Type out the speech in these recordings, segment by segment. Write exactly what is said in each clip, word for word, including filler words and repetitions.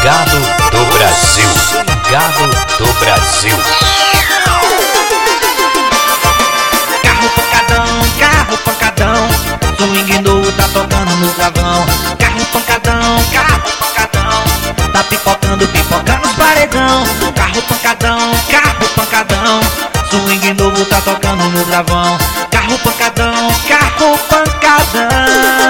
Swingado do Brasil. Swingado do Brasil. Carro pancadão, carro pancadão, swing novo tá tocando no gravão. Carro pancadão, carro pancadão, tá pipocando, pipocando os paredão. Carro pancadão, carro pancadão, swing novo tá tocando no gravão. Carro pancadão, carro pancadão.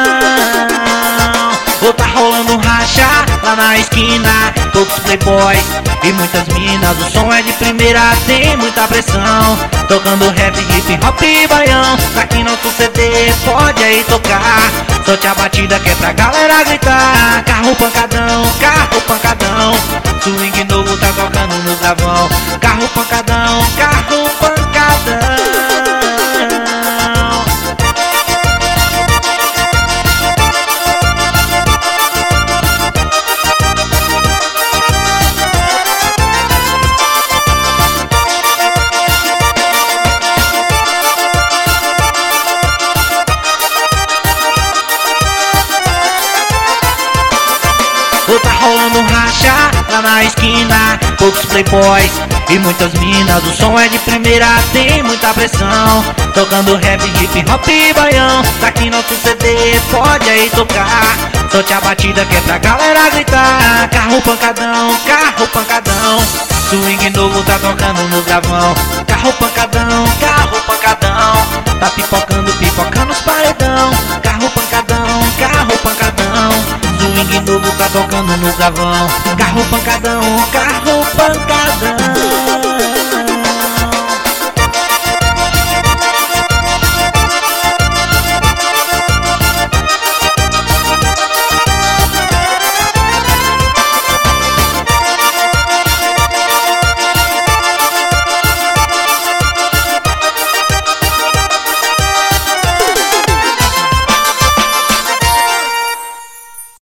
Ou tá rolando um racha lá na esquina, poucos playboys e muitas minas. O som é de primeira, tem muita pressão, tocando rap, hip hop e baião. Tá aqui nosso C D, pode aí tocar, solte a batida que é pra galera gritar. Carro pancadão, carro pancadão, swing novo tá tocando no gravão. Carro pancadão, carro pancadão. Ou tá rolando um racha lá na esquina, poucos playboys e muitas minas. O som é de primeira, tem muita pressão, tocando rap, hip hop e baião. Tá aqui nosso C D, pode aí tocar, solte a batida que é pra galera gritar. Carro pancadão, carro pancadão, swing novo tá tocando no gravão. Carro pancadão, carro pancadão, tá pipocando, pipocando os paredão. Carro pancadão, carro pancadão, swing novo tá tocando no gravão. Carro pancadão, carro pancadão.